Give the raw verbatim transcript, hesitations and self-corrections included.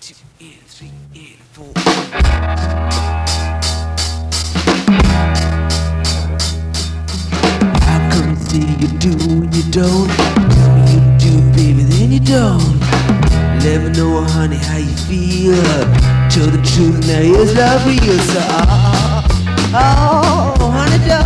two, and three, and four. How come you say you do when you don't? Tell me you do, baby, then you don't. Let me know, honey, how you feel. Tell the truth, now here's love real. So, oh, oh, honey,